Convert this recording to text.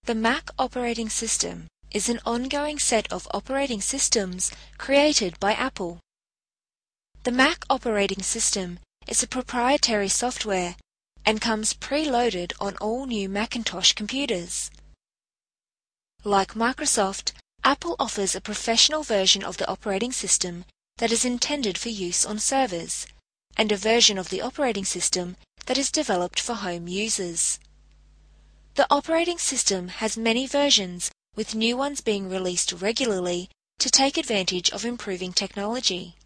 The Mac operating system is an ongoing set of operating systems created by Apple. The Mac operating system is a proprietary software and comes preloaded on all new Macintosh computers. Like Microsoft, Apple offers a professional version of the operating system that is intended for use on servers, and a version of the operating system that is developed for home users. The operating system has many versions, with new ones being released regularly to take advantage of improving technology.